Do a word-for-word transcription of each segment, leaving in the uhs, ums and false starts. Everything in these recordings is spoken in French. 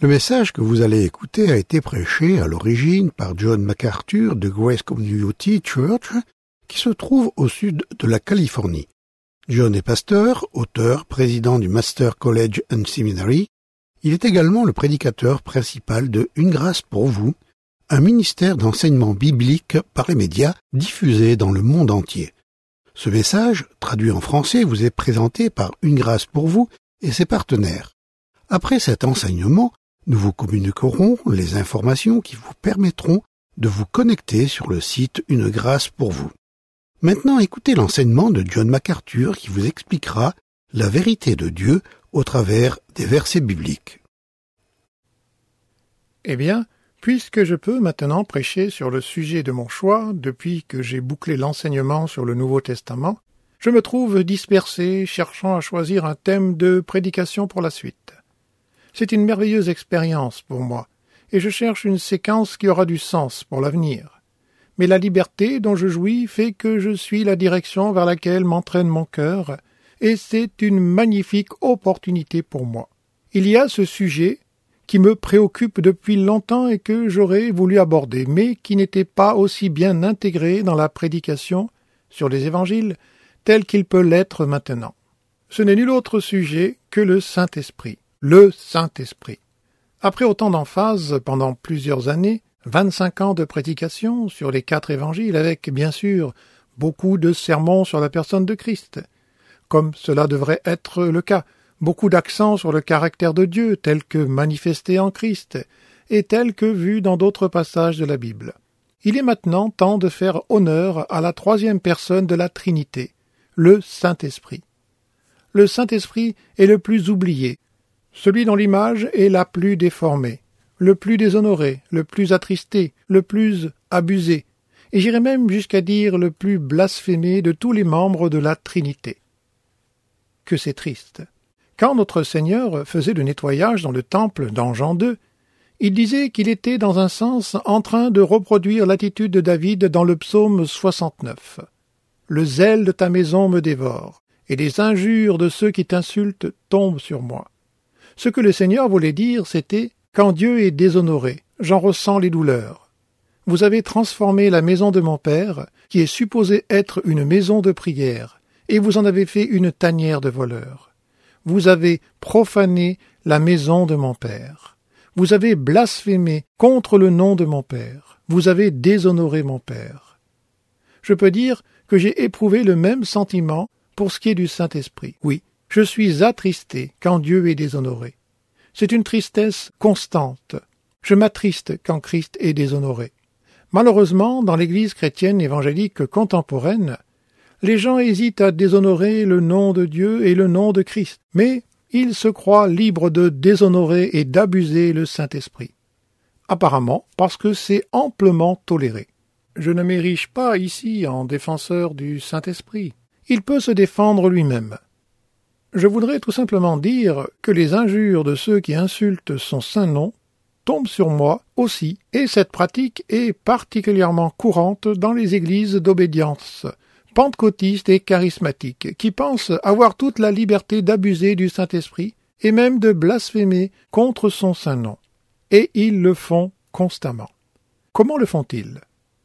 Le message que vous allez écouter a été prêché à l'origine par John MacArthur de Grace Community Church, qui se trouve au sud de la Californie. John est pasteur, auteur, président du Master College and Seminary. Il est également le prédicateur principal de Une grâce pour vous, un ministère d'enseignement biblique par les médias diffusé dans le monde entier. Ce message, traduit en français, vous est présenté par Une grâce pour vous et ses partenaires. Après cet enseignement, nous vous communiquerons les informations qui vous permettront de vous connecter sur le site Une grâce pour vous. Maintenant, écoutez l'enseignement de John MacArthur qui vous expliquera la vérité de Dieu au travers des versets bibliques. Eh bien, puisque je peux maintenant prêcher sur le sujet de mon choix, depuis que j'ai bouclé l'enseignement sur le Nouveau Testament, je me trouve dispersé, cherchant à choisir un thème de prédication pour la suite. C'est une merveilleuse expérience pour moi, et je cherche une séquence qui aura du sens pour l'avenir. Mais la liberté dont je jouis fait que je suis la direction vers laquelle m'entraîne mon cœur, et c'est une magnifique opportunité pour moi. Il y a ce sujet qui me préoccupe depuis longtemps et que j'aurais voulu aborder, mais qui n'était pas aussi bien intégré dans la prédication sur les évangiles tel qu'il peut l'être maintenant. Ce n'est nul autre sujet que le Saint-Esprit. Le Saint-Esprit. Après autant d'emphase pendant plusieurs années, vingt-cinq ans de prédication sur les quatre évangiles avec, bien sûr, beaucoup de sermons sur la personne de Christ, comme cela devrait être le cas, beaucoup d'accent sur le caractère de Dieu tel que manifesté en Christ et tel que vu dans d'autres passages de la Bible. Il est maintenant temps de faire honneur à la troisième personne de la Trinité, le Saint-Esprit. Le Saint-Esprit est le plus oublié, celui dont l'image est la plus déformée, le plus déshonoré, le plus attristé, le plus abusé, et j'irais même jusqu'à dire le plus blasphémé de tous les membres de la Trinité. Que c'est triste. Quand notre Seigneur faisait le nettoyage dans le temple dans Jean deux, il disait qu'il était dans un sens en train de reproduire l'attitude de David dans le psaume soixante-neuf. « Le zèle de ta maison me dévore, et les injures de ceux qui t'insultent tombent sur moi. » Ce que le Seigneur voulait dire, c'était « Quand Dieu est déshonoré, j'en ressens les douleurs. Vous avez transformé la maison de mon Père, qui est supposée être une maison de prière, et vous en avez fait une tanière de voleurs. Vous avez profané la maison de mon Père. Vous avez blasphémé contre le nom de mon Père. Vous avez déshonoré mon Père. » Je peux dire que j'ai éprouvé le même sentiment pour ce qui est du Saint-Esprit. Oui, je suis attristé quand Dieu est déshonoré. C'est une tristesse constante. Je m'attriste quand Christ est déshonoré. Malheureusement, dans l'Église chrétienne évangélique contemporaine, les gens hésitent à déshonorer le nom de Dieu et le nom de Christ, mais ils se croient libres de déshonorer et d'abuser le Saint-Esprit. Apparemment, parce que c'est amplement toléré. Je ne m'érige pas ici en défenseur du Saint-Esprit. Il peut se défendre lui-même. Je voudrais tout simplement dire que les injures de ceux qui insultent son saint nom tombent sur moi aussi, et cette pratique est particulièrement courante dans les églises d'obédience, pentecôtistes et charismatiques, qui pensent avoir toute la liberté d'abuser du Saint-Esprit et même de blasphémer contre son saint nom. Et ils le font constamment. Comment le font-ils?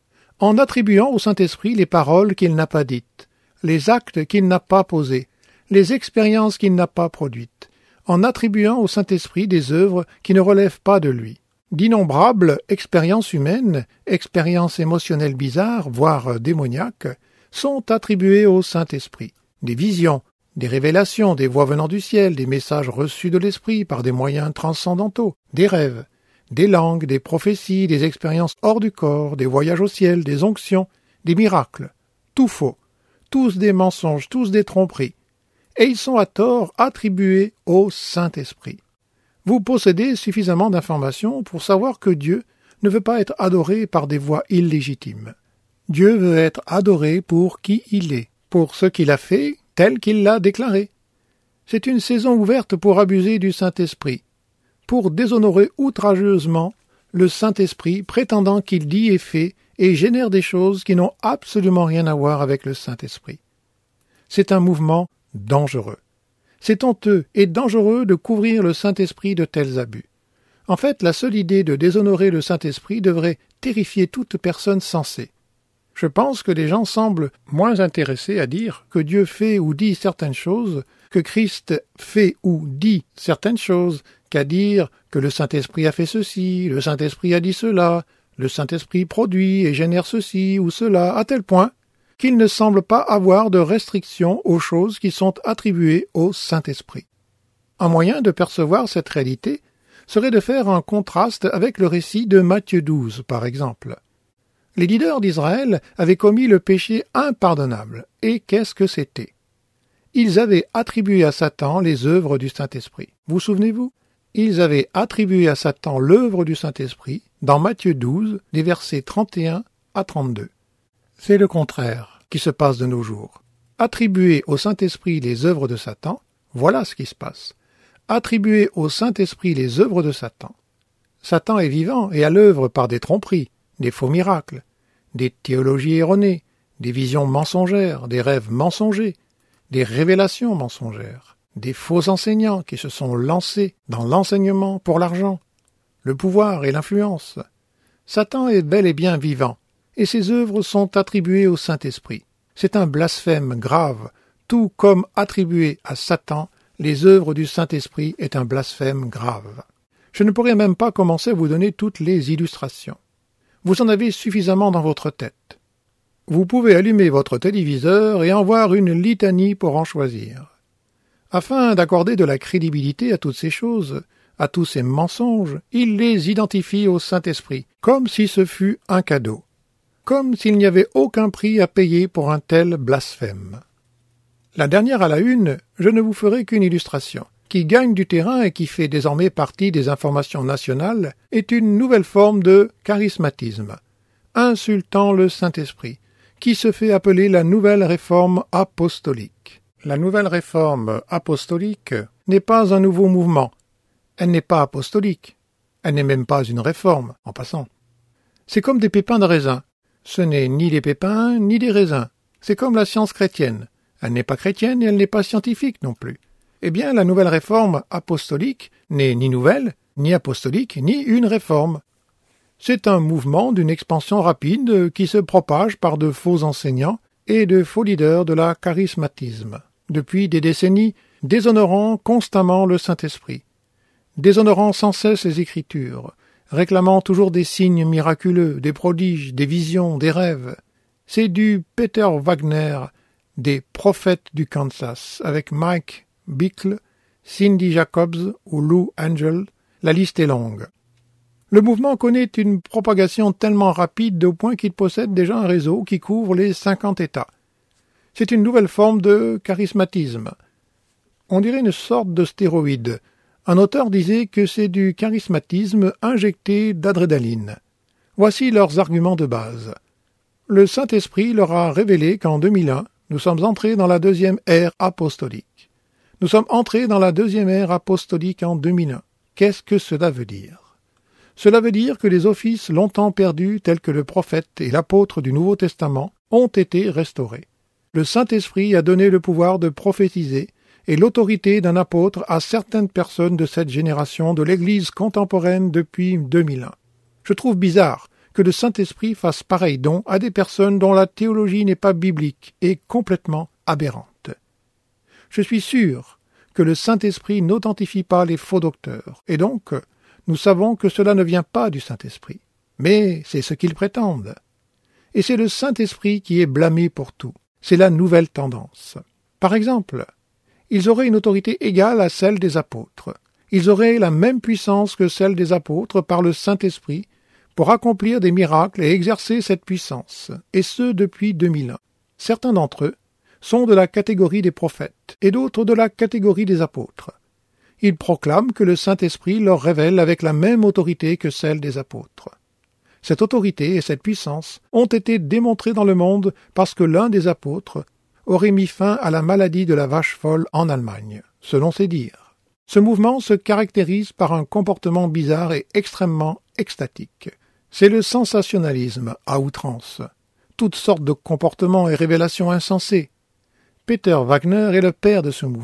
En attribuant au Saint-Esprit les paroles qu'il n'a pas dites, les actes qu'il n'a pas posés, les expériences qu'il n'a pas produites, en attribuant au Saint-Esprit des œuvres qui ne relèvent pas de lui. D'innombrables expériences humaines, expériences émotionnelles bizarres, voire démoniaques, sont attribuées au Saint-Esprit. Des visions, des révélations, des voix venant du ciel, des messages reçus de l'Esprit par des moyens transcendantaux, des rêves, des langues, des prophéties, des expériences hors du corps, des voyages au ciel, des onctions, des miracles. Tout faux, tous des mensonges, tous des tromperies. Et ils sont à tort attribués au Saint-Esprit. Vous possédez suffisamment d'informations pour savoir que Dieu ne veut pas être adoré par des voix illégitimes. Dieu veut être adoré pour qui il est, pour ce qu'il a fait, tel qu'il l'a déclaré. C'est une saison ouverte pour abuser du Saint-Esprit, pour déshonorer outrageusement le Saint-Esprit, prétendant qu'il dit et fait et génère des choses qui n'ont absolument rien à voir avec le Saint-Esprit. C'est un mouvement dangereux. C'est honteux et dangereux de couvrir le Saint-Esprit de tels abus. En fait, la seule idée de déshonorer le Saint-Esprit devrait terrifier toute personne sensée. Je pense que les gens semblent moins intéressés à dire que Dieu fait ou dit certaines choses, que Christ fait ou dit certaines choses, qu'à dire que le Saint-Esprit a fait ceci, le Saint-Esprit a dit cela, le Saint-Esprit produit et génère ceci ou cela, à tel point qu'il ne semble pas avoir de restriction aux choses qui sont attribuées au Saint-Esprit. Un moyen de percevoir cette réalité serait de faire un contraste avec le récit de Matthieu douze, par exemple. Les leaders d'Israël avaient commis le péché impardonnable. Et qu'est-ce que c'était? Ils avaient attribué à Satan les œuvres du Saint-Esprit. Vous souvenez-vous? Ils avaient attribué à Satan l'œuvre du Saint-Esprit dans Matthieu douze, les versets trente et un à trente-deux. C'est le contraire qui se passe de nos jours. Attribuer au Saint-Esprit les œuvres de Satan, voilà ce qui se passe. Attribuer au Saint-Esprit les œuvres de Satan. Satan est vivant et à l'œuvre par des tromperies, des faux miracles, des théologies erronées, des visions mensongères, des rêves mensongers, des révélations mensongères, des faux enseignants qui se sont lancés dans l'enseignement pour l'argent, le pouvoir et l'influence. Satan est bel et bien vivant, et ses œuvres sont attribuées au Saint-Esprit. C'est un blasphème grave, tout comme attribuer à Satan les œuvres du Saint-Esprit est un blasphème grave. Je ne pourrais même pas commencer à vous donner toutes les illustrations. Vous en avez suffisamment dans votre tête. Vous pouvez allumer votre téléviseur et en voir une litanie pour en choisir. Afin d'accorder de la crédibilité à toutes ces choses, à tous ces mensonges, il les identifie au Saint-Esprit, comme si ce fût un cadeau, comme s'il n'y avait aucun prix à payer pour un tel blasphème. La dernière à la une, je ne vous ferai qu'une illustration, qui gagne du terrain et qui fait désormais partie des informations nationales, est une nouvelle forme de charismatisme, insultant le Saint-Esprit, qui se fait appeler la nouvelle réforme apostolique. La nouvelle réforme apostolique n'est pas un nouveau mouvement. Elle n'est pas apostolique. Elle n'est même pas une réforme, en passant. C'est comme des pépins de raisin. Ce n'est ni des pépins, ni des raisins. C'est comme la science chrétienne. Elle n'est pas chrétienne et elle n'est pas scientifique non plus. Eh bien, la nouvelle réforme apostolique n'est ni nouvelle, ni apostolique, ni une réforme. C'est un mouvement d'une expansion rapide qui se propage par de faux enseignants et de faux leaders de la charismatisme, depuis des décennies, déshonorant constamment le Saint-Esprit, déshonorant sans cesse les Écritures, réclamant toujours des signes miraculeux, des prodiges, des visions, des rêves. C'est du Peter Wagner, des prophètes du Kansas, avec Mike Bickle, Cindy Jacobs ou Lou Angel, la liste est longue. Le mouvement connaît une propagation tellement rapide au point qu'il possède déjà un réseau qui couvre les cinquante États. C'est une nouvelle forme de charismatisme. On dirait une sorte de stéroïde. Un auteur disait que c'est du charismatisme injecté d'adrénaline. Voici leurs arguments de base. Le Saint-Esprit leur a révélé qu'en deux mille un, nous sommes entrés dans la deuxième ère apostolique. Nous sommes entrés dans la deuxième ère apostolique en deux mille un. Qu'est-ce que cela veut dire? Cela veut dire que les offices longtemps perdus, tels que le prophète et l'apôtre du Nouveau Testament, ont été restaurés. Le Saint-Esprit a donné le pouvoir de prophétiser et l'autorité d'un apôtre à certaines personnes de cette génération de l'Église contemporaine depuis deux mille un. Je trouve bizarre que le Saint-Esprit fasse pareil don à des personnes dont la théologie n'est pas biblique et complètement aberrante. Je suis sûr que le Saint-Esprit n'authentifie pas les faux docteurs, et donc nous savons que cela ne vient pas du Saint-Esprit. Mais c'est ce qu'ils prétendent. Et c'est le Saint-Esprit qui est blâmé pour tout. C'est la nouvelle tendance. Par exemple, ils auraient une autorité égale à celle des apôtres. Ils auraient la même puissance que celle des apôtres par le Saint-Esprit pour accomplir des miracles et exercer cette puissance, et ce depuis deux mille un. Certains d'entre eux sont de la catégorie des prophètes et d'autres de la catégorie des apôtres. Ils proclament que le Saint-Esprit leur révèle avec la même autorité que celle des apôtres. Cette autorité et cette puissance ont été démontrées dans le monde parce que l'un des apôtres aurait mis fin à la maladie de la vache folle en Allemagne, selon ses dires. Ce mouvement se caractérise par un comportement bizarre et extrêmement extatique. C'est le sensationnalisme à outrance, toutes sortes de comportements et révélations insensées. Peter Wagner est le père de ce mouvement.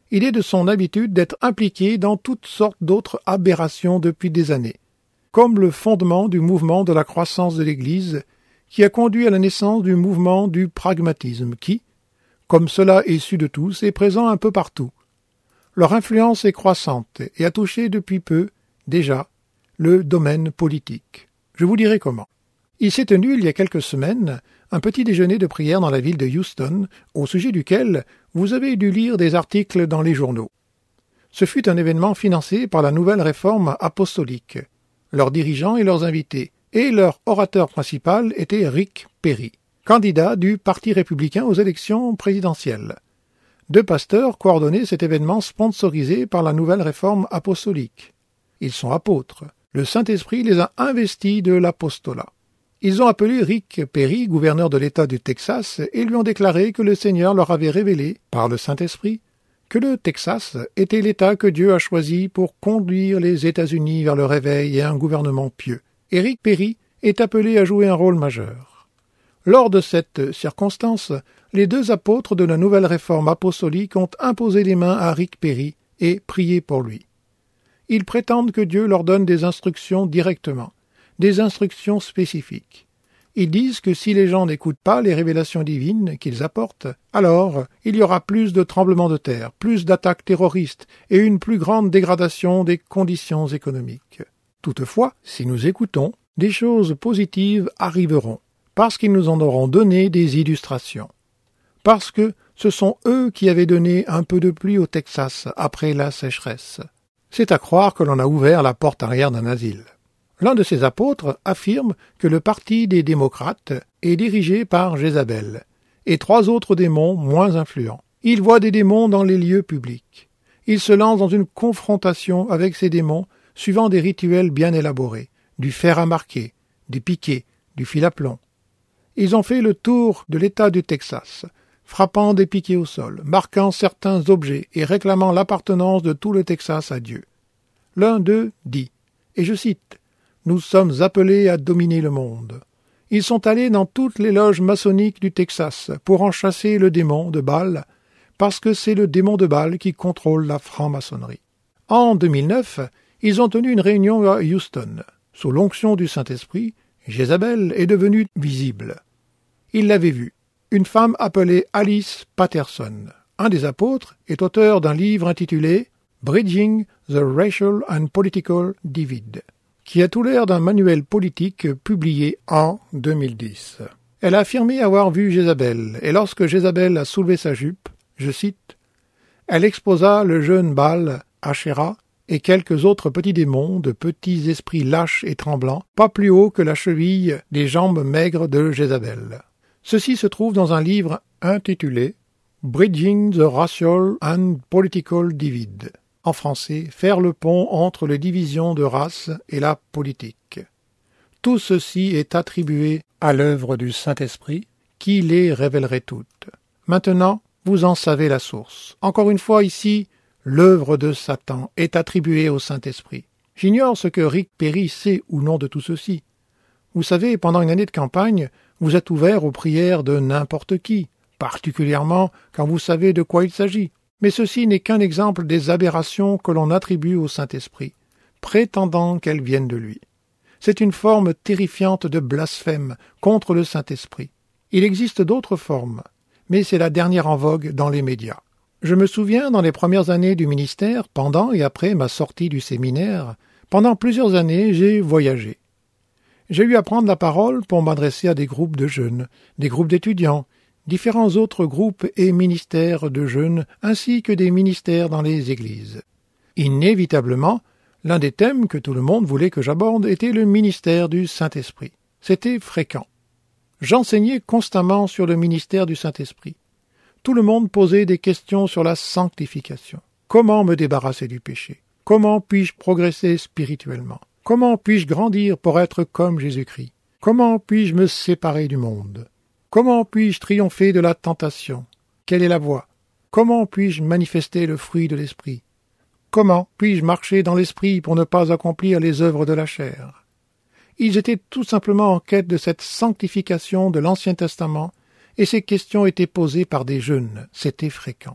Il est de son habitude d'être impliqué dans toutes sortes d'autres aberrations depuis des années, comme le fondement du mouvement de la croissance de l'Église, qui a conduit à la naissance du mouvement du pragmatisme qui, comme cela est su de tous, est présent un peu partout. Leur influence est croissante et a touché depuis peu, déjà, le domaine politique. Je vous dirai comment. Il s'est tenu il y a quelques semaines un petit déjeuner de prière dans la ville de Houston, au sujet duquel vous avez dû lire des articles dans les journaux. Ce fut un événement financé par la nouvelle réforme apostolique. Leurs dirigeants et leurs invités, et leur orateur principal était Rick Perry, candidat du Parti républicain aux élections présidentielles. Deux pasteurs coordonnaient cet événement sponsorisé par la nouvelle réforme apostolique. Ils sont apôtres. Le Saint-Esprit les a investis de l'apostolat. Ils ont appelé Rick Perry, gouverneur de l'État du Texas, et lui ont déclaré que le Seigneur leur avait révélé, par le Saint-Esprit, que le Texas était l'État que Dieu a choisi pour conduire les États-Unis vers le réveil et un gouvernement pieux. Et Rick Perry est appelé à jouer un rôle majeur. Lors de cette circonstance, les deux apôtres de la nouvelle réforme apostolique ont imposé les mains à Rick Perry et prié pour lui. Ils prétendent que Dieu leur donne des instructions directement, des instructions spécifiques. Ils disent que si les gens n'écoutent pas les révélations divines qu'ils apportent, alors il y aura plus de tremblements de terre, plus d'attaques terroristes et une plus grande dégradation des conditions économiques. Toutefois, si nous écoutons, des choses positives arriveront, parce qu'ils nous en auront donné des illustrations. Parce que ce sont eux qui avaient donné un peu de pluie au Texas après la sécheresse. C'est à croire que l'on a ouvert la porte arrière d'un asile. L'un de ces apôtres affirme que le parti des démocrates est dirigé par Jézabel et trois autres démons moins influents. Il voit des démons dans les lieux publics. Il se lance dans une confrontation avec ces démons suivant des rituels bien élaborés, du fer à marquer, des piquets, du fil à plomb. Ils ont fait le tour de l'État du Texas, frappant des piquets au sol, marquant certains objets et réclamant l'appartenance de tout le Texas à Dieu. L'un d'eux dit, et je cite, « Nous sommes appelés à dominer le monde. » Ils sont allés dans toutes les loges maçonniques du Texas pour en chasser le démon de Baal, parce que c'est le démon de Baal qui contrôle la franc-maçonnerie. En deux mille neuf, ils ont tenu une réunion à Houston. Sous l'onction du Saint-Esprit, Jézabel est devenue visible. Ils l'avaient vue. Une femme appelée Alice Patterson. Un des apôtres est auteur d'un livre intitulé « Bridging the Racial and Political Divide », qui a tout l'air d'un manuel politique publié en deux mille dix. Elle a affirmé avoir vu Jézabel, et lorsque Jézabel a soulevé sa jupe, je cite, « Elle exposa le jeune Baal, Asherah, et quelques autres petits démons, de petits esprits lâches et tremblants, pas plus haut que la cheville des jambes maigres de Jézabel. » Ceci se trouve dans un livre intitulé « Bridging the Racial and Political Divide ». En français, faire le pont entre les divisions de race et la politique. Tout ceci est attribué à l'œuvre du Saint-Esprit, qui les révélerait toutes. Maintenant, vous en savez la source. Encore une fois ici, l'œuvre de Satan est attribuée au Saint-Esprit. J'ignore ce que Rick Perry sait ou non de tout ceci. Vous savez, pendant une année de campagne, vous êtes ouvert aux prières de n'importe qui, particulièrement quand vous savez de quoi il s'agit. Mais ceci n'est qu'un exemple des aberrations que l'on attribue au Saint-Esprit, prétendant qu'elles viennent de lui. C'est une forme terrifiante de blasphème contre le Saint-Esprit. Il existe d'autres formes, mais c'est la dernière en vogue dans les médias. Je me souviens, dans les premières années du ministère, pendant et après ma sortie du séminaire, pendant plusieurs années, j'ai voyagé. J'ai eu à prendre la parole pour m'adresser à des groupes de jeunes, des groupes d'étudiants, différents autres groupes et ministères de jeunes, ainsi que des ministères dans les églises. Inévitablement, l'un des thèmes que tout le monde voulait que j'aborde était le ministère du Saint-Esprit. C'était fréquent. J'enseignais constamment sur le ministère du Saint-Esprit. Tout le monde posait des questions sur la sanctification. Comment me débarrasser du péché? Comment puis-je progresser spirituellement? Comment puis-je grandir pour être comme Jésus-Christ? Comment puis-je me séparer du monde? Comment puis-je triompher de la tentation? Quelle est la voie? Comment puis-je manifester le fruit de l'esprit? Comment puis-je marcher dans l'esprit pour ne pas accomplir les œuvres de la chair? Ils étaient tout simplement en quête de cette sanctification de l'Ancien Testament, et ces questions étaient posées par des jeunes, c'était fréquent.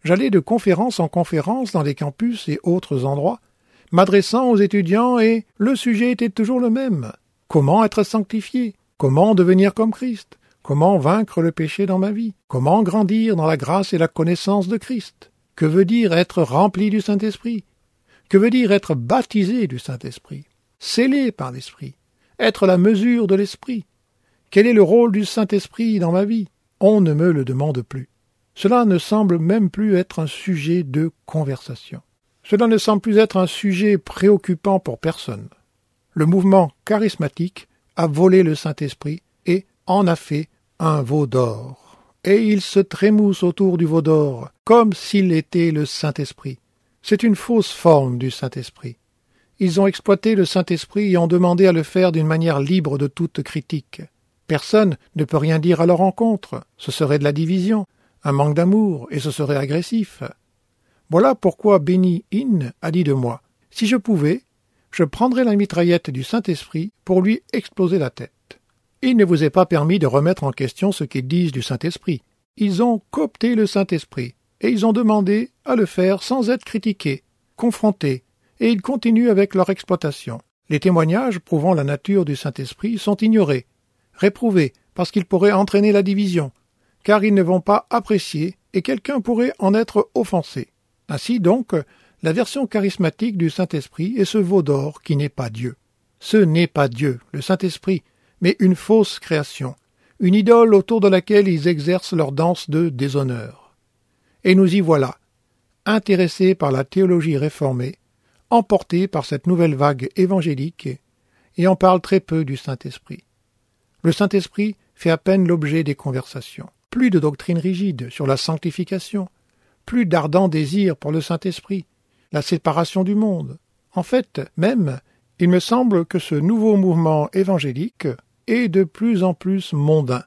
J'allais de conférence en conférence dans les campus et autres endroits, m'adressant aux étudiants et le sujet était toujours le même. Comment être sanctifié? Comment devenir comme Christ? Comment vaincre le péché dans ma vie? Comment grandir dans la grâce et la connaissance de Christ? Que veut dire être rempli du Saint-Esprit? Que veut dire être baptisé du Saint-Esprit? Scellé par l'Esprit? Être la mesure de l'Esprit? Quel est le rôle du Saint-Esprit dans ma vie? On ne me le demande plus. Cela ne semble même plus être un sujet de conversation. Cela ne semble plus être un sujet préoccupant pour personne. Le mouvement charismatique a volé le Saint-Esprit et en a fait un veau d'or. Et il se trémousse autour du veau d'or, comme s'il était le Saint-Esprit. C'est une fausse forme du Saint-Esprit. Ils ont exploité le Saint-Esprit et ont demandé à le faire d'une manière libre de toute critique. Personne ne peut rien dire à leur encontre. Ce serait de la division, un manque d'amour, et ce serait agressif. Voilà pourquoi Benny Hinn a dit de moi, « Si je pouvais, je prendrais la mitraillette du Saint-Esprit pour lui exploser la tête. » Il ne vous est pas permis de remettre en question ce qu'ils disent du Saint-Esprit. Ils ont coopté le Saint-Esprit, et ils ont demandé à le faire sans être critiqués, confrontés, et ils continuent avec leur exploitation. Les témoignages prouvant la nature du Saint-Esprit sont ignorés, réprouvés, parce qu'ils pourraient entraîner la division, car ils ne vont pas apprécier, et quelqu'un pourrait en être offensé. Ainsi donc, la version charismatique du Saint-Esprit est ce veau d'or qui n'est pas Dieu. Ce n'est pas Dieu, le Saint-Esprit, mais une fausse création, une idole autour de laquelle ils exercent leur danse de déshonneur. Et nous y voilà, intéressés par la théologie réformée, emportés par cette nouvelle vague évangélique, et on parle très peu du Saint-Esprit. Le Saint-Esprit fait à peine l'objet des conversations. Plus de doctrine rigide sur la sanctification, plus d'ardent désir pour le Saint-Esprit, la séparation du monde. En fait, même, il me semble que ce nouveau mouvement évangélique est de plus en plus mondain.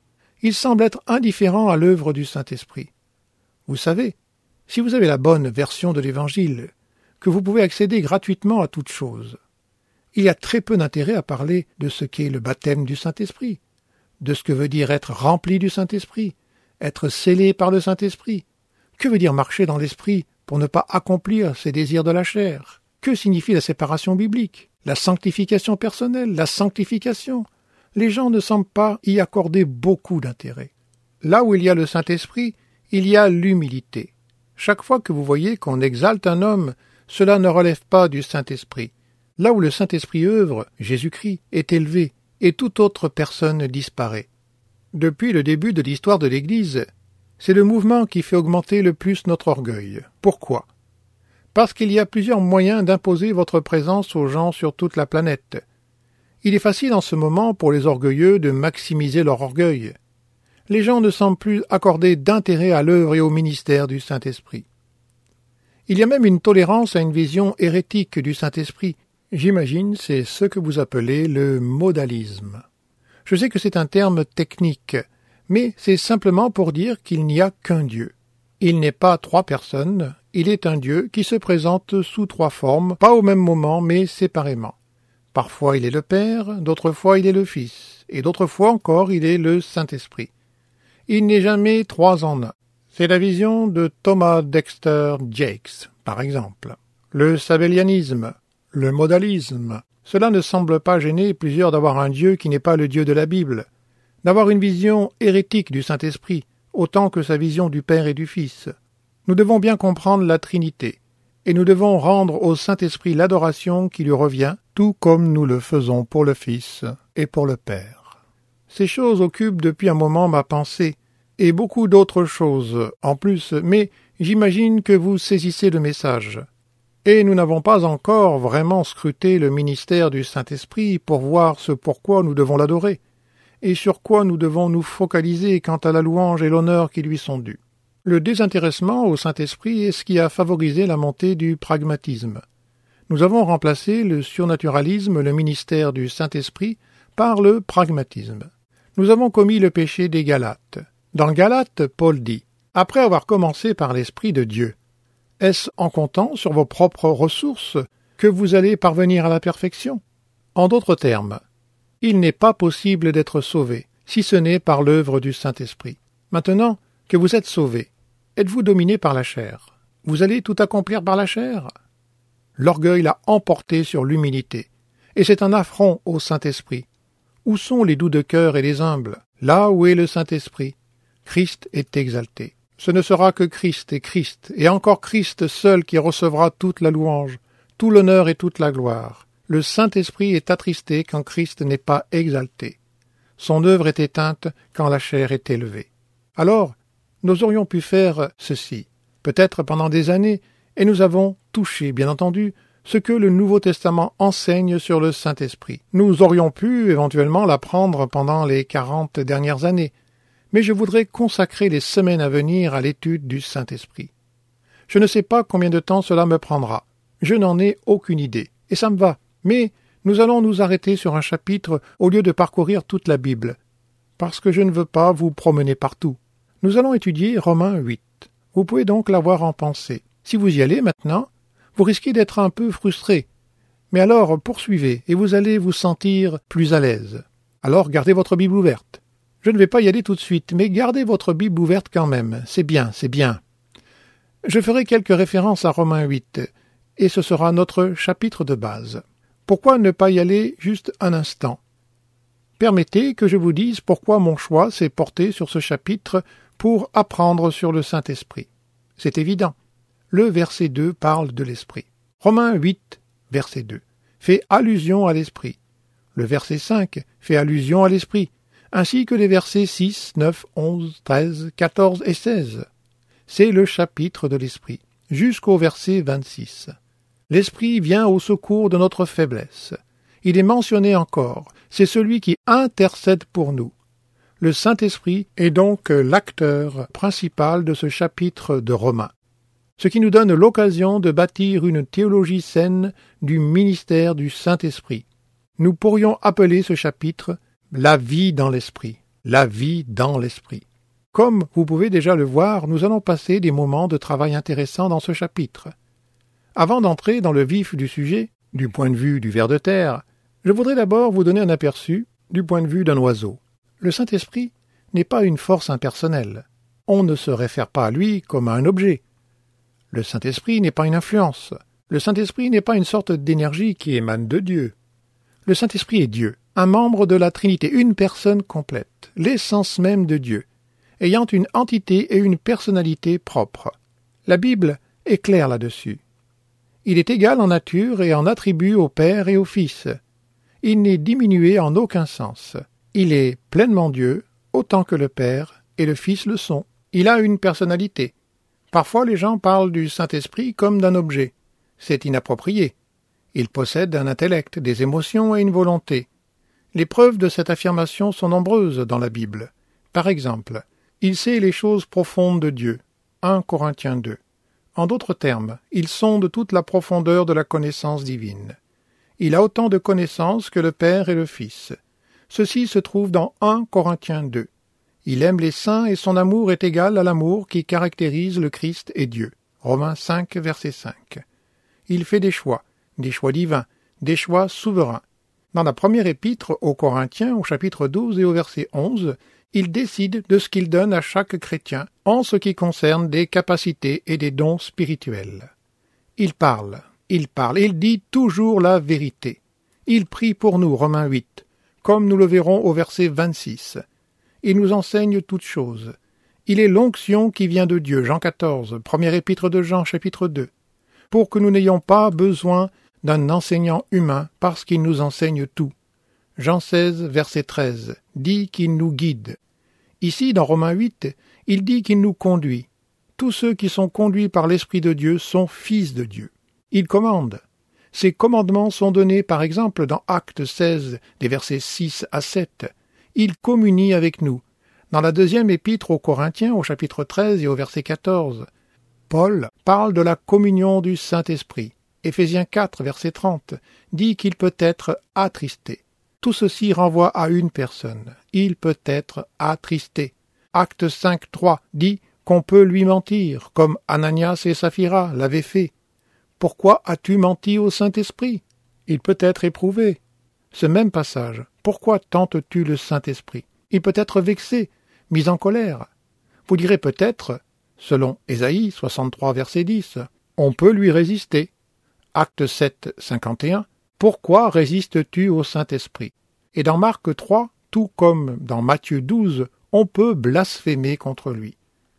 Il semble être indifférent à l'œuvre du Saint-Esprit. Vous savez, si vous avez la bonne version de l'Évangile, que vous pouvez accéder gratuitement à toute chose, il y a très peu d'intérêt à parler de ce qu'est le baptême du Saint-Esprit, de ce que veut dire être rempli du Saint-Esprit, être scellé par le Saint-Esprit. Que veut dire marcher dans l'Esprit pour ne pas accomplir ses désirs de la chair? Que signifie la séparation biblique, la sanctification personnelle, la sanctification? Les gens ne semblent pas y accorder beaucoup d'intérêt. Là où il y a le Saint-Esprit, il y a l'humilité. Chaque fois que vous voyez qu'on exalte un homme, cela ne relève pas du Saint-Esprit. Là où le Saint-Esprit œuvre, Jésus-Christ est élevé, et toute autre personne disparaît. Depuis le début de l'histoire de l'Église, c'est le mouvement qui fait augmenter le plus notre orgueil. Pourquoi? Parce qu'il y a plusieurs moyens d'imposer votre présence aux gens sur toute la planète. Il est facile en ce moment pour les orgueilleux de maximiser leur orgueil. Les gens ne semblent plus accorder d'intérêt à l'œuvre et au ministère du Saint-Esprit. Il y a même une tolérance à une vision hérétique du Saint-Esprit. J'imagine c'est ce que vous appelez le modalisme. Je sais que c'est un terme technique, mais c'est simplement pour dire qu'il n'y a qu'un Dieu. Il n'est pas trois personnes, il est un Dieu qui se présente sous trois formes, pas au même moment, mais séparément. Parfois il est le Père, d'autres fois il est le Fils, et d'autres fois encore il est le Saint-Esprit. Il n'est jamais trois en un. C'est la vision de Thomas Dexter Jakes, par exemple. Le sabellianisme, le modalisme. Cela ne semble pas gêner plusieurs d'avoir un Dieu qui n'est pas le Dieu de la Bible, d'avoir une vision hérétique du Saint-Esprit, autant que sa vision du Père et du Fils. Nous devons bien comprendre la Trinité, et nous devons rendre au Saint-Esprit l'adoration qui lui revient, tout comme nous le faisons pour le Fils et pour le Père. Ces choses occupent depuis un moment ma pensée, et beaucoup d'autres choses en plus, mais j'imagine que vous saisissez le message. Et nous n'avons pas encore vraiment scruté le ministère du Saint-Esprit pour voir ce pourquoi nous devons l'adorer, et sur quoi nous devons nous focaliser quant à la louange et l'honneur qui lui sont dus. Le désintéressement au Saint-Esprit est ce qui a favorisé la montée du pragmatisme. Nous avons remplacé le surnaturalisme, le ministère du Saint-Esprit, par le pragmatisme. Nous avons commis le péché des Galates. Dans Galates, Paul dit « Après avoir commencé par l'Esprit de Dieu, est-ce en comptant sur vos propres ressources que vous allez parvenir à la perfection ?» En d'autres termes, il n'est pas possible d'être sauvé, si ce n'est par l'œuvre du Saint-Esprit. Maintenant que vous êtes sauvés, Êtes-vous dominé par la chair? Vous allez tout accomplir par la chair? L'orgueil l'a emporté sur l'humilité, et c'est un affront au Saint-Esprit. Où sont les doux de cœur et les humbles? Là où est le Saint-Esprit, Christ est exalté. Ce ne sera que Christ et Christ, et encore Christ seul qui recevra toute la louange, tout l'honneur et toute la gloire. Le Saint-Esprit est attristé quand Christ n'est pas exalté. Son œuvre est éteinte quand la chair est élevée. Alors, nous aurions pu faire ceci, peut-être pendant des années, et nous avons touché, bien entendu, ce que le Nouveau Testament enseigne sur le Saint-Esprit. Nous aurions pu éventuellement l'apprendre pendant les quarante dernières années, mais je voudrais consacrer les semaines à venir à l'étude du Saint-Esprit. Je ne sais pas combien de temps cela me prendra. Je n'en ai aucune idée, et ça me va. Mais nous allons nous arrêter sur un chapitre au lieu de parcourir toute la Bible, parce que je ne veux pas vous promener partout. Nous allons étudier Romains huit. Vous pouvez donc l'avoir en pensée. Si vous y allez maintenant, vous risquez d'être un peu frustré. Mais alors poursuivez, et vous allez vous sentir plus à l'aise. Alors gardez votre Bible ouverte. Je ne vais pas y aller tout de suite, mais gardez votre Bible ouverte quand même. C'est bien, c'est bien. Je ferai quelques références à Romains huit, et ce sera notre chapitre de base. Pourquoi ne pas y aller juste un instant? Permettez que je vous dise pourquoi mon choix s'est porté sur ce chapitre pour apprendre sur le Saint-Esprit. C'est évident. Le verset deux parle de l'Esprit. Romains huit, verset deux, fait allusion à l'Esprit. Le verset cinq fait allusion à l'Esprit, ainsi que les versets six, neuf, onze, treize, quatorze et seize. C'est le chapitre de l'Esprit, jusqu'au verset vingt-six. L'Esprit vient au secours de notre faiblesse. Il est mentionné encore, c'est celui qui intercède pour nous. Le Saint-Esprit est donc l'acteur principal de ce chapitre de Romains, ce qui nous donne l'occasion de bâtir une théologie saine du ministère du Saint-Esprit. Nous pourrions appeler ce chapitre « La vie dans l'Esprit ». La vie dans l'Esprit. Comme vous pouvez déjà le voir, nous allons passer des moments de travail intéressants dans ce chapitre. Avant d'entrer dans le vif du sujet, du point de vue du ver de terre, je voudrais d'abord vous donner un aperçu du point de vue d'un oiseau. Le Saint-Esprit n'est pas une force impersonnelle. On ne se réfère pas à lui comme à un objet. Le Saint-Esprit n'est pas une influence. Le Saint-Esprit n'est pas une sorte d'énergie qui émane de Dieu. Le Saint-Esprit est Dieu, un membre de la Trinité, une personne complète, l'essence même de Dieu, ayant une entité et une personnalité propre. La Bible est claire là-dessus. Il est égal en nature et en attribut au Père et au Fils. Il n'est diminué en aucun sens. Il est pleinement Dieu, autant que le Père et le Fils le sont. Il a une personnalité. Parfois les gens parlent du Saint-Esprit comme d'un objet. C'est inapproprié. Il possède un intellect, des émotions et une volonté. Les preuves de cette affirmation sont nombreuses dans la Bible. Par exemple, il sait les choses profondes de Dieu. un Corinthiens deux. En d'autres termes, il sonde toute la profondeur de la connaissance divine. Il a autant de connaissances que le Père et le Fils. Ceci se trouve dans un Corinthiens deux. Il aime les saints et son amour est égal à l'amour qui caractérise le Christ et Dieu. Romains cinq, verset cinq. Il fait des choix, des choix divins, des choix souverains. Dans la première épître aux Corinthiens, au chapitre douze et au verset onze, il décide de ce qu'il donne à chaque chrétien en ce qui concerne des capacités et des dons spirituels. Il parle, il parle, il dit toujours la vérité. Il prie pour nous, Romains huit, comme nous le verrons au verset vingt-six. Il nous enseigne toutes choses. Il est l'onction qui vient de Dieu, Jean quatorze, première épître de Jean, chapitre deux, pour que nous n'ayons pas besoin d'un enseignant humain parce qu'il nous enseigne tout. Jean seize, verset treize, dit qu'il nous guide. Ici, dans Romains huit, il dit qu'il nous conduit. Tous ceux qui sont conduits par l'Esprit de Dieu sont fils de Dieu. Il commande. Ces commandements sont donnés, par exemple, dans Actes seize, des versets six à sept. Il communie avec nous. Dans la deuxième épître aux Corinthiens, au chapitre treize et au verset quatorze, Paul parle de la communion du Saint-Esprit. Éphésiens quatre, verset trente, dit qu'il peut être attristé. Tout ceci renvoie à une personne. Il peut être attristé. Acte cinq, trois dit qu'on peut lui mentir, comme Ananias et Saphira l'avaient fait. Pourquoi as-tu menti au Saint-Esprit? Il peut être éprouvé. Ce même passage, pourquoi tentes-tu le Saint-Esprit? Il peut être vexé, mis en colère. Vous direz peut-être, Selon Ésaïe soixante-trois, verset dix, on peut lui résister. Acte sept, cinquante et un, pourquoi résistes-tu au Saint-Esprit? Et dans Marc trois, tout comme dans Matthieu douze, on peut blasphémer contre lui.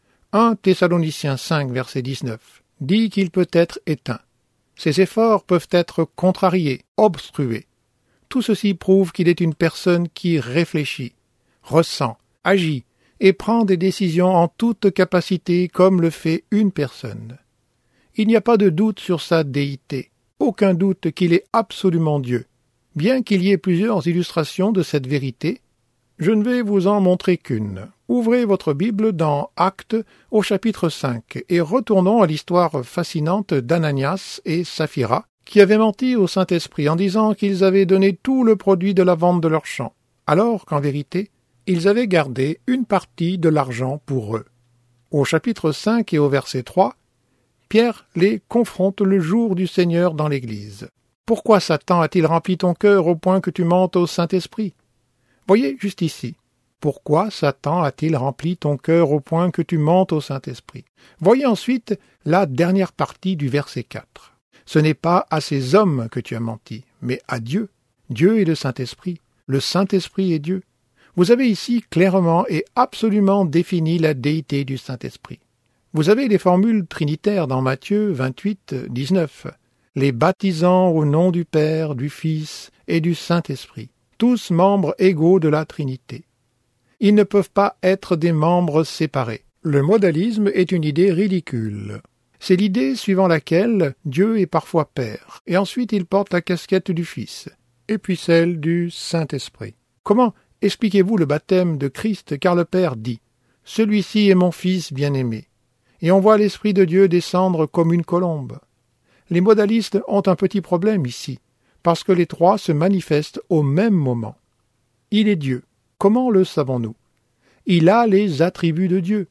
un Thessaloniciens cinq, verset dix-neuf, dit qu'il peut être éteint. Ses efforts peuvent être contrariés, obstrués. Tout ceci prouve qu'il est une personne qui réfléchit, ressent, agit et prend des décisions en toute capacité comme le fait une personne. Il n'y a pas de doute sur sa déité, aucun doute qu'il est absolument Dieu. Bien qu'il y ait plusieurs illustrations de cette vérité, je ne vais vous en montrer qu'une. Ouvrez votre Bible dans Actes au chapitre cinq et retournons à l'histoire fascinante d'Ananias et Saphira, qui avaient menti au Saint-Esprit en disant qu'ils avaient donné tout le produit de la vente de leurs champs, alors qu'en vérité, ils avaient gardé une partie de l'argent pour eux. Au chapitre cinq et au verset trois, Pierre les confronte le jour du Seigneur dans l'Église. « Pourquoi Satan a-t-il rempli ton cœur au point que tu mentes au Saint-Esprit » Voyez juste ici. Pourquoi Satan a-t-il rempli ton cœur au point que tu mentes au Saint-Esprit? Voyez ensuite la dernière partie du verset quatre. Ce n'est pas à ces hommes que tu as menti, mais à Dieu. Dieu est le Saint-Esprit. Le Saint-Esprit est Dieu. Vous avez ici clairement et absolument défini la déité du Saint-Esprit. Vous avez les formules trinitaires dans Matthieu vingt-huit, dix-neuf. Les baptisant au nom du Père, du Fils et du Saint-Esprit, tous membres égaux de la Trinité. Ils ne peuvent pas être des membres séparés. Le modalisme est une idée ridicule. C'est l'idée suivant laquelle Dieu est parfois Père, et ensuite il porte la casquette du Fils, et puis celle du Saint-Esprit. Comment expliquez-vous le baptême de Christ, car le Père dit « Celui-ci est mon Fils bien-aimé », et on voit l'Esprit de Dieu descendre comme une colombe. Les modalistes ont un petit problème ici, parce que les trois se manifestent au même moment. Il est Dieu. Comment le savons-nous? Il a les attributs de Dieu.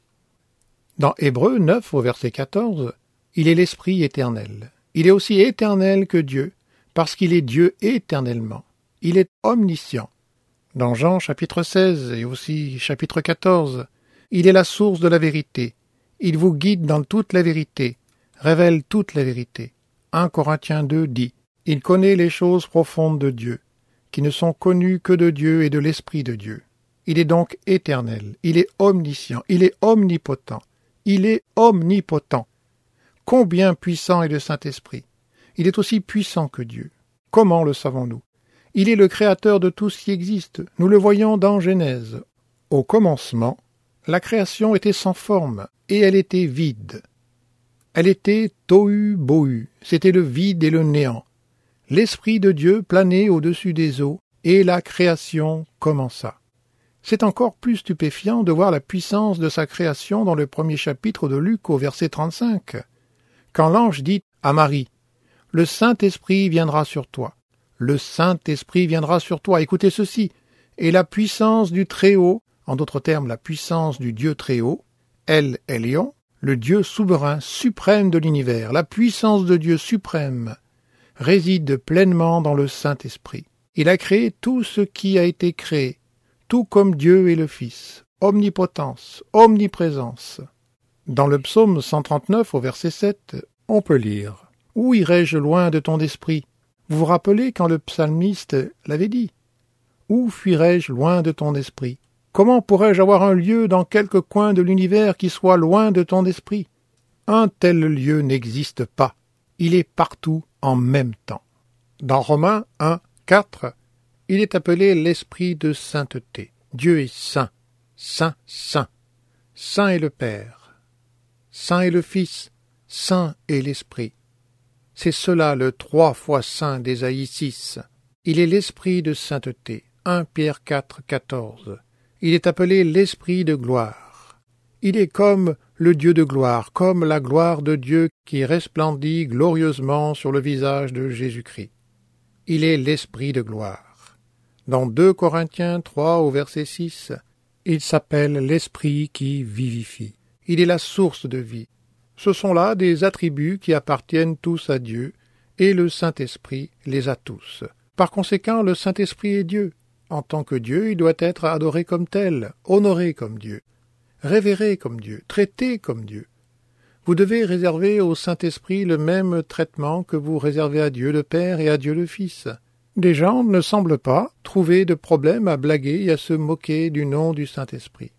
Dans Hébreux neuf au verset quatorze, il est l'Esprit éternel. Il est aussi éternel que Dieu, parce qu'il est Dieu éternellement. Il est omniscient. Dans Jean chapitre seize et aussi chapitre quatorze, il est la source de la vérité. Il vous guide dans toute la vérité, révèle toute la vérité. un Corinthiens deux dit « Il connaît les choses profondes de Dieu, qui ne sont connues que de Dieu et de l'Esprit de Dieu. Il est donc éternel, il est omniscient, il est omnipotent, il est omnipotent. Combien puissant est le Saint-Esprit! Il est aussi puissant que Dieu. Comment le savons-nous? Il est le créateur de tout ce qui existe. Nous le voyons dans Genèse. Au commencement, la création était sans forme, et elle était vide. Elle était tohu bohu, c'était le vide et le néant. L'Esprit de Dieu planait au-dessus des eaux, et la création commença. C'est encore plus stupéfiant de voir la puissance de sa création dans le premier chapitre de Luc au verset trente-cinq. Quand l'ange dit à Marie, « Le Saint-Esprit viendra sur toi. Le Saint-Esprit viendra sur toi. » Écoutez ceci. Et la puissance du Très-Haut, en d'autres termes la puissance du Dieu Très-Haut, El Elyon, le Dieu souverain, suprême de l'univers, la puissance de Dieu suprême, réside pleinement dans le Saint-Esprit. Il a créé tout ce qui a été créé, tout comme Dieu et le Fils, omnipotence, omniprésence. Dans le psaume cent trente-neuf au verset sept, on peut lire « Où irai-je loin de ton esprit ?» Vous vous rappelez quand le psalmiste l'avait dit « Où fuirai-je loin de ton esprit ?» Comment pourrais-je avoir un lieu dans quelque coin de l'univers qui soit loin de ton esprit? Un tel lieu n'existe pas. Il est partout en même temps. Dans Romains un, quatre, il est appelé l'esprit de sainteté. Dieu est saint, saint, saint. Saint est le Père, saint est le Fils, saint est l'Esprit. C'est cela le trois fois saint d'Ésaïe six. Il est l'esprit de sainteté. un Pierre quatre, quatorze. Il est appelé l'Esprit de gloire. Il est comme le Dieu de gloire, comme la gloire de Dieu qui resplendit glorieusement sur le visage de Jésus-Christ. Il est l'Esprit de gloire. Dans deux Corinthiens trois au verset six, il s'appelle l'Esprit qui vivifie. Il est la source de vie. Ce sont là des attributs qui appartiennent tous à Dieu, et le Saint-Esprit les a tous. Par conséquent, le Saint-Esprit est Dieu. En tant que Dieu, il doit être adoré comme tel, honoré comme Dieu, révéré comme Dieu, traité comme Dieu. Vous devez réserver au Saint-Esprit le même traitement que vous réservez à Dieu le Père et à Dieu le Fils. Des gens ne semblent pas trouver de problème à blaguer et à se moquer du nom du Saint-Esprit.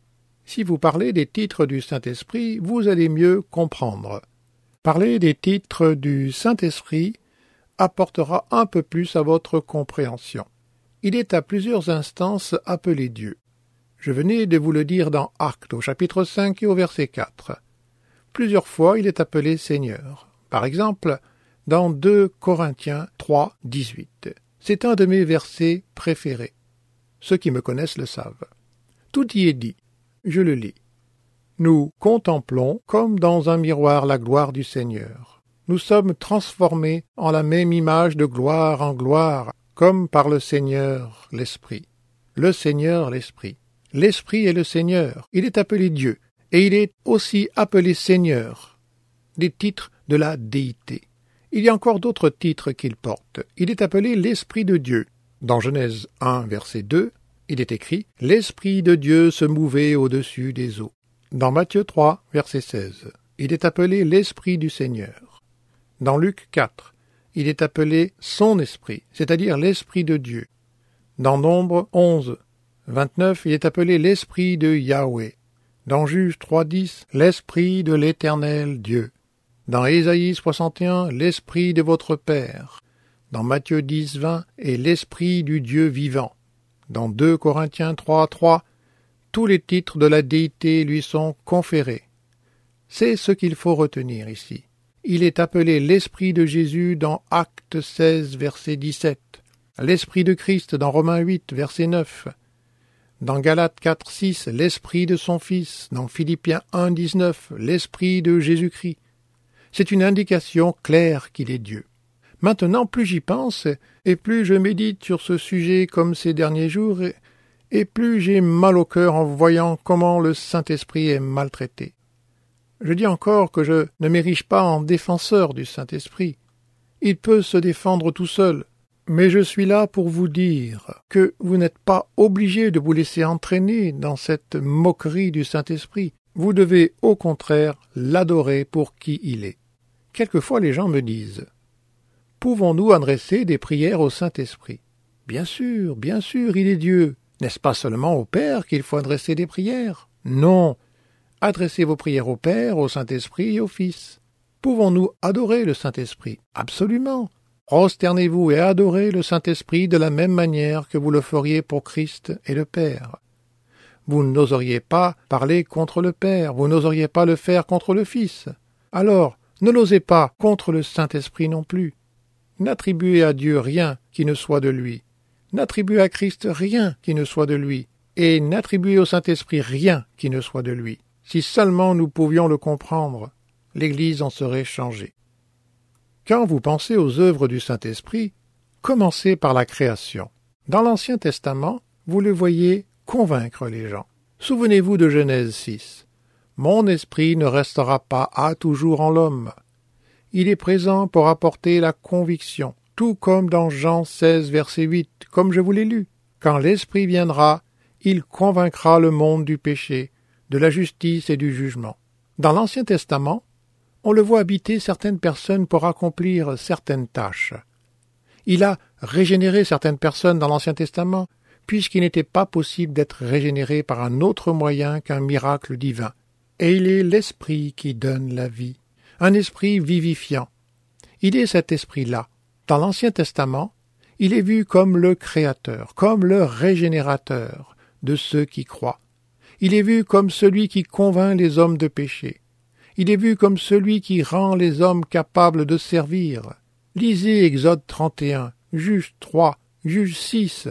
Si vous parlez des titres du Saint-Esprit, vous allez mieux comprendre. Parler des titres du Saint-Esprit apportera un peu plus à votre compréhension. Il est à plusieurs instances appelé Dieu. Je venais de vous le dire dans Actes au chapitre cinq et au verset quatre. Plusieurs fois il est appelé Seigneur. Par exemple, dans deux Corinthiens trois, dix-huit. C'est un de mes versets préférés. Ceux qui me connaissent le savent. Tout y est dit. Je le lis. Nous contemplons comme dans un miroir la gloire du Seigneur. Nous sommes transformés en la même image de gloire en gloire, comme par le Seigneur l'Esprit. Le Seigneur l'Esprit. L'Esprit est le Seigneur. Il est appelé Dieu. Et il est aussi appelé Seigneur. Des titres de la déité. Il y a encore d'autres titres qu'il porte. Il est appelé l'Esprit de Dieu. Dans Genèse un, verset deux, il est écrit « L'Esprit de Dieu se mouvait au-dessus des eaux ». Dans Matthieu trois, verset seize, il est appelé l'Esprit du Seigneur. Dans Luc quatre, il est appelé son Esprit, c'est-à-dire l'Esprit de Dieu. Dans Nombre onze, vingt-neuf, il est appelé l'Esprit de Yahweh. Dans Juge trois, dix, l'Esprit de l'Éternel Dieu. Dans Ésaïe soixante et un, l'Esprit de votre Père. Dans Matthieu dix, vingt, et l'Esprit du Dieu vivant. Dans deux Corinthiens trois, trois, tous les titres de la déité lui sont conférés. C'est ce qu'il faut retenir ici. Il est appelé l'Esprit de Jésus dans Actes seize, verset dix-sept, l'Esprit de Christ dans Romains huit, verset neuf, dans Galates quatre, six, l'Esprit de son Fils, dans Philippiens un, dix-neuf, l'Esprit de Jésus-Christ. C'est une indication claire qu'il est Dieu. Maintenant, plus j'y pense, et plus je médite sur ce sujet comme ces derniers jours, et, et plus j'ai mal au cœur en voyant comment le Saint-Esprit est maltraité. Je dis encore que je ne m'érige pas en défenseur du Saint-Esprit. Il peut se défendre tout seul, mais je suis là pour vous dire que vous n'êtes pas obligé de vous laisser entraîner dans cette moquerie du Saint-Esprit. Vous devez au contraire l'adorer pour qui il est. Quelquefois les gens me disent « Pouvons-nous adresser des prières au Saint-Esprit » Bien sûr, bien sûr, il est Dieu. N'est-ce pas seulement au Père qu'il faut adresser des prières? Non. Adressez vos prières au Père, au Saint-Esprit et au Fils. Pouvons-nous adorer le Saint-Esprit? Absolument. Prosternez-vous et adorez le Saint-Esprit de la même manière que vous le feriez pour Christ et le Père. Vous n'oseriez pas parler contre le Père, vous n'oseriez pas le faire contre le Fils. Alors, ne l'osez pas contre le Saint-Esprit non plus. N'attribuez à Dieu rien qui ne soit de lui. N'attribuez à Christ rien qui ne soit de lui. Et n'attribuez au Saint-Esprit rien qui ne soit de lui. Si seulement nous pouvions le comprendre, l'Église en serait changée. Quand vous pensez aux œuvres du Saint-Esprit, commencez par la création. Dans l'Ancien Testament, vous le voyez convaincre les gens. Souvenez-vous de Genèse six. « Mon esprit ne restera pas à toujours en l'homme. » Il est présent pour apporter la conviction, tout comme dans Jean seize, verset huit, comme je vous l'ai lu. « Quand l'Esprit viendra, il convaincra le monde du péché, de la justice et du jugement. » Dans l'Ancien Testament, on le voit habiter certaines personnes pour accomplir certaines tâches. Il a régénéré certaines personnes dans l'Ancien Testament, puisqu'il n'était pas possible d'être régénéré par un autre moyen qu'un miracle divin. Et il est l'Esprit qui donne la vie, un esprit vivifiant. Il est cet esprit-là. Dans l'Ancien Testament, il est vu comme le Créateur, comme le Régénérateur de ceux qui croient. Il est vu comme celui qui convainc les hommes de péché. Il est vu comme celui qui rend les hommes capables de servir. Lisez Exode trente et un, Juge trois, Juge six.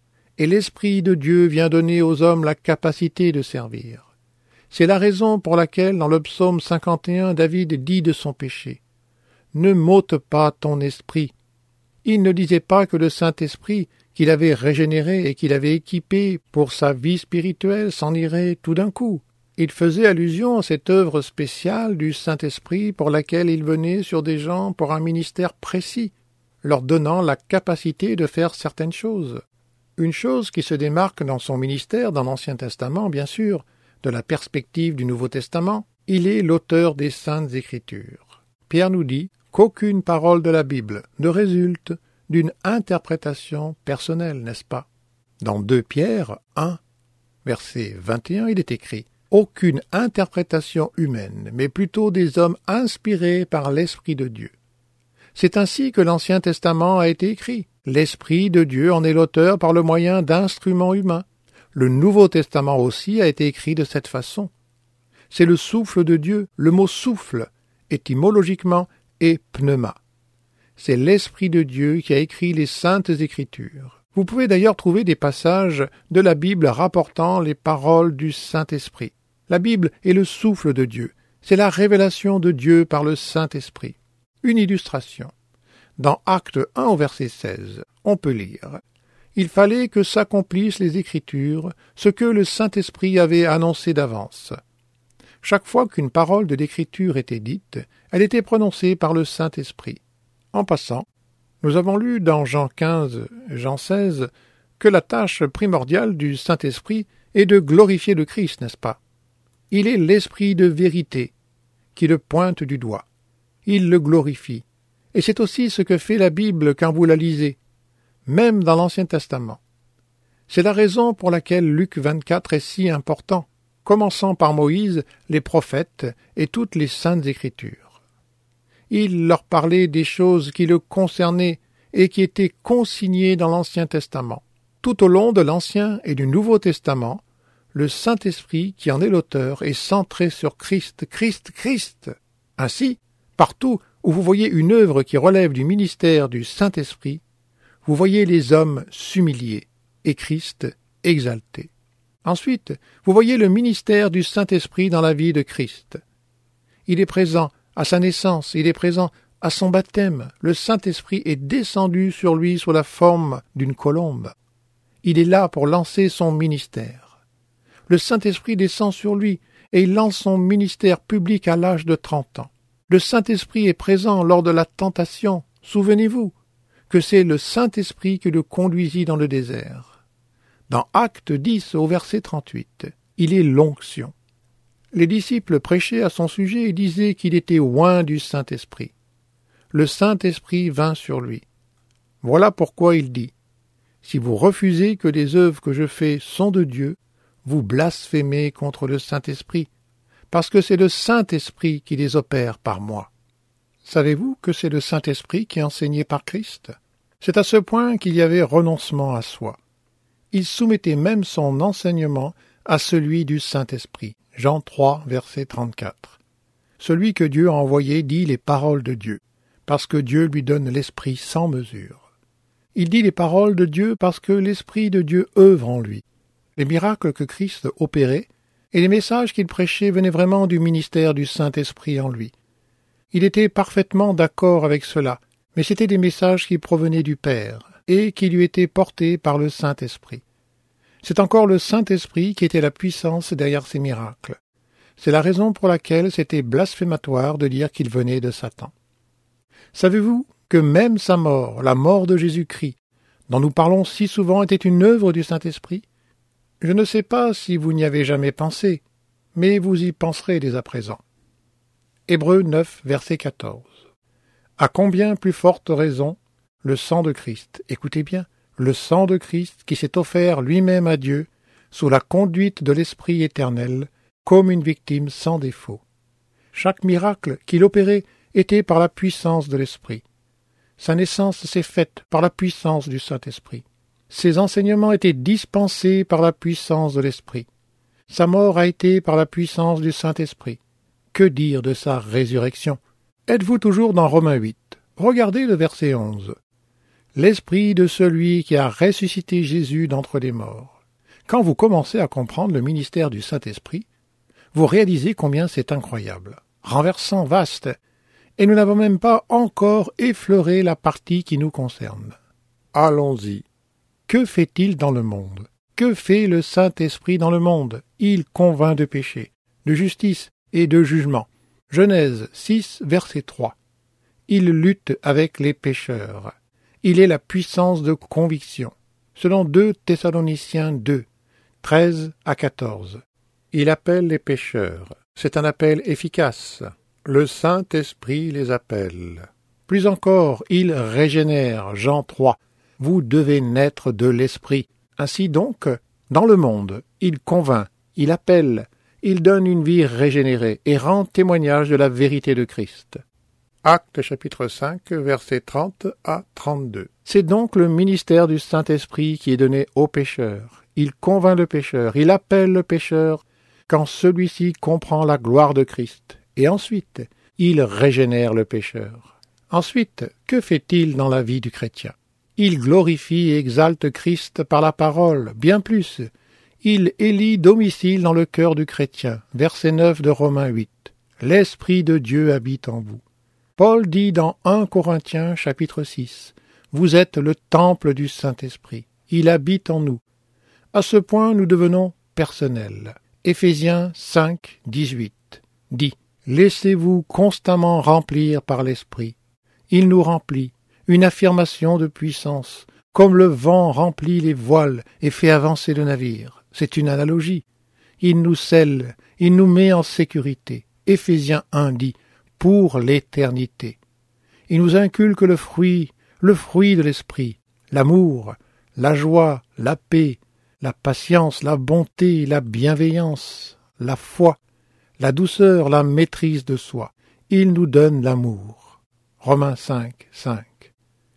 Et l'Esprit de Dieu vient donner aux hommes la capacité de servir. C'est la raison pour laquelle, dans le psaume cinquante et un, David dit de son péché « Ne m'ôte pas ton esprit ». Il ne disait pas que le Saint-Esprit, qu'il avait régénéré et qu'il avait équipé pour sa vie spirituelle, s'en irait tout d'un coup. Il faisait allusion à cette œuvre spéciale du Saint-Esprit pour laquelle il venait sur des gens pour un ministère précis, leur donnant la capacité de faire certaines choses. Une chose qui se démarque dans son ministère dans l'Ancien Testament, bien sûr, de la perspective du Nouveau Testament, Il est l'auteur des Saintes Écritures. Pierre nous dit qu'aucune parole de la Bible ne résulte d'une interprétation personnelle, n'est-ce pas? Dans deux Pierre un, verset vingt et un, il est écrit « Aucune interprétation humaine, mais plutôt des hommes inspirés par l'Esprit de Dieu. » C'est ainsi que l'Ancien Testament a été écrit. L'Esprit de Dieu en est l'auteur par le moyen d'instruments humains. Le Nouveau Testament aussi a été écrit de cette façon. C'est le souffle de Dieu. Le mot souffle, étymologiquement, est pneuma. C'est l'Esprit de Dieu qui a écrit les Saintes Écritures. Vous pouvez d'ailleurs trouver des passages de la Bible rapportant les paroles du Saint-Esprit. La Bible est le souffle de Dieu. C'est la révélation de Dieu par le Saint-Esprit. Une illustration. Dans Actes un au verset seize, on peut lire « Il fallait que s'accomplissent les Écritures, ce que le Saint-Esprit avait annoncé d'avance. » Chaque fois qu'une parole de l'Écriture était dite, elle était prononcée par le Saint-Esprit. En passant, nous avons lu dans Jean quinze, Jean seize, que la tâche primordiale du Saint-Esprit est de glorifier le Christ, n'est-ce pas? Il est l'Esprit de vérité qui le pointe du doigt. Il le glorifie. Et c'est aussi ce que fait la Bible quand vous la lisez, même dans l'Ancien Testament. C'est la raison pour laquelle Luc vingt-quatre est si important, commençant par Moïse, les prophètes et toutes les saintes Écritures. Il leur parlait des choses qui le concernaient et qui étaient consignées dans l'Ancien Testament. Tout au long de l'Ancien et du Nouveau Testament, le Saint-Esprit, qui en est l'auteur, est centré sur Christ, Christ, Christ. Ainsi, partout où vous voyez une œuvre qui relève du ministère du Saint-Esprit, vous voyez les hommes s'humilier et Christ exalté. Ensuite, vous voyez le ministère du Saint-Esprit dans la vie de Christ. Il est présent à sa naissance, il est présent à son baptême. Le Saint-Esprit est descendu sur lui sous la forme d'une colombe. Il est là pour lancer son ministère. Le Saint-Esprit descend sur lui et il lance son ministère public à l'âge de trente ans. Le Saint-Esprit est présent lors de la tentation. Souvenez-vous que c'est le Saint-Esprit qui le conduisit dans le désert. Dans Actes dix au verset trente-huit, il est l'onction. Les disciples prêchaient à son sujet et disaient qu'il était oint du Saint-Esprit. Le Saint-Esprit vint sur lui. Voilà pourquoi il dit « Si vous refusez que les œuvres que je fais sont de Dieu, vous blasphémez contre le Saint-Esprit, parce que c'est le Saint-Esprit qui les opère par moi. » Savez-vous que c'est le Saint-Esprit qui est enseigné par Christ? C'est à ce point qu'il y avait renoncement à soi. Il soumettait même son enseignement à celui du Saint-Esprit. Jean trois, verset trente-quatre. Celui que Dieu a envoyé dit les paroles de Dieu, parce que Dieu lui donne l'Esprit sans mesure. Il dit les paroles de Dieu parce que l'Esprit de Dieu œuvre en lui. Les miracles que Christ opérait et les messages qu'il prêchait venaient vraiment du ministère du Saint-Esprit en lui. Il était parfaitement d'accord avec cela, mais c'étaient des messages qui provenaient du Père et qui lui étaient portés par le Saint-Esprit. C'est encore le Saint-Esprit qui était la puissance derrière ces miracles. C'est la raison pour laquelle c'était blasphématoire de dire qu'il venait de Satan. Savez-vous que même sa mort, la mort de Jésus-Christ, dont nous parlons si souvent, était une œuvre du Saint-Esprit? Je ne sais pas si vous n'y avez jamais pensé, mais vous y penserez dès à présent. Hébreux neuf, verset quatorze. À combien plus forte raison le sang de Christ, écoutez bien, le sang de Christ qui s'est offert lui-même à Dieu sous la conduite de l'Esprit éternel comme une victime sans défaut. Chaque miracle qu'il opérait était par la puissance de l'Esprit. Sa naissance s'est faite par la puissance du Saint-Esprit. Ses enseignements étaient dispensés par la puissance de l'Esprit. Sa mort a été par la puissance du Saint-Esprit. Que dire de sa résurrection? Êtes-vous toujours dans Romains huit? Regardez le verset onze. L'Esprit de celui qui a ressuscité Jésus d'entre les morts. Quand vous commencez à comprendre le ministère du Saint-Esprit, vous réalisez combien c'est incroyable, renversant, vaste, et nous n'avons même pas encore effleuré la partie qui nous concerne. Allons-y. Que fait-il dans le monde? Que fait le Saint-Esprit dans le monde? Il convainc de péché, de justice et de jugement. Genèse six, verset trois. Il lutte avec les pécheurs. Il est la puissance de conviction. Selon deux Thessaloniciens deux, treize à quatorze. Il appelle les pécheurs. C'est un appel efficace. Le Saint-Esprit les appelle. Plus encore, il régénère. Jean trois. Vous devez naître de l'Esprit. Ainsi donc, dans le monde, il convainc, il appelle, il donne une vie régénérée et rend témoignage de la vérité de Christ. Actes chapitre cinq, versets trente à trente-deux. C'est donc le ministère du Saint-Esprit qui est donné au pécheur. Il convainc le pécheur, il appelle le pécheur quand celui-ci comprend la gloire de Christ. Et ensuite, il régénère le pécheur. Ensuite, que fait-il dans la vie du chrétien? Il glorifie et exalte Christ par la parole, bien plus. Il élit domicile dans le cœur du chrétien. Verset neuf de Romains huit. L'Esprit de Dieu habite en vous. Paul dit dans un Corinthiens chapitre six, « Vous êtes le temple du Saint-Esprit. Il habite en nous. » À ce point, nous devenons personnels. Éphésiens cinq, dix-huit dit, « Laissez-vous constamment remplir par l'Esprit. Il nous remplit, une affirmation de puissance, comme le vent remplit les voiles et fait avancer le navire. » C'est une analogie. Il nous scelle, il nous met en sécurité. Éphésiens un dit, « Pour l'éternité. » Il nous inculque le fruit, le fruit de l'esprit, l'amour, la joie, la paix, la patience, la bonté, la bienveillance, la foi, la douceur, la maîtrise de soi. Il nous donne l'amour. Romains cinq, cinq.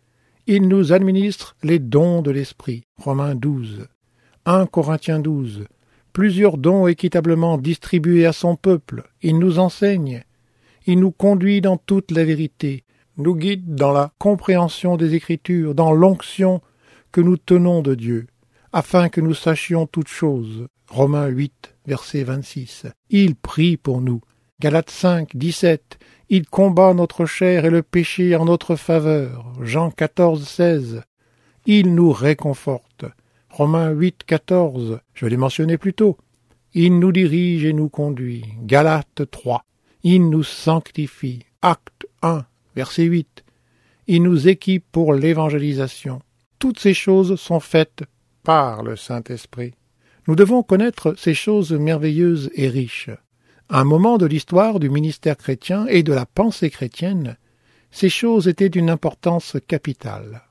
Il nous administre les dons de l'esprit. Romains douze. un Corinthiens douze. Plusieurs dons équitablement distribués à son peuple. Il nous enseigne. Il nous conduit dans toute la vérité, nous guide dans la compréhension des Écritures, dans l'onction que nous tenons de Dieu, afin que nous sachions toutes choses. Romains huit, verset vingt-six. Il prie pour nous. Galates cinq, dix-sept. Il combat notre chair et le péché en notre faveur. Jean quatorze, seize. Il nous réconforte. Romains huit, quatorze. Je l'ai mentionné plus tôt. Il nous dirige et nous conduit. Galates trois. Il nous sanctifie. Acte un, verset huit. Il nous équipe pour l'évangélisation. Toutes ces choses sont faites par le Saint-Esprit. Nous devons connaître ces choses merveilleuses et riches. À un moment de l'histoire du ministère chrétien et de la pensée chrétienne, ces choses étaient d'une importance capitale.